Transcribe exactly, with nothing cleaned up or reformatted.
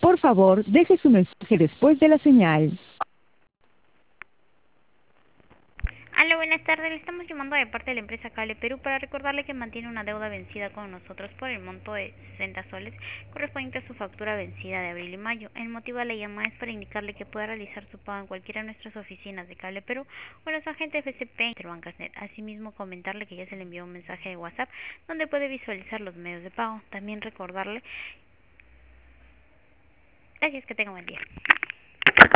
Por favor, deje su mensaje después de la señal. Aló, buenas tardes. Le estamos llamando de parte de la empresa Cable Perú para recordarle que mantiene una deuda vencida con nosotros por el monto de sesenta soles correspondiente a su factura vencida de abril y mayo. El motivo de la llamada es para indicarle que puede realizar su pago en cualquiera de nuestras oficinas de Cable Perú o en los agentes F C P Interbancasnet. Asimismo, comentarle que ya se le envió un mensaje de WhatsApp donde puede visualizar los medios de pago. También recordarle. Gracias, que tenga buen día.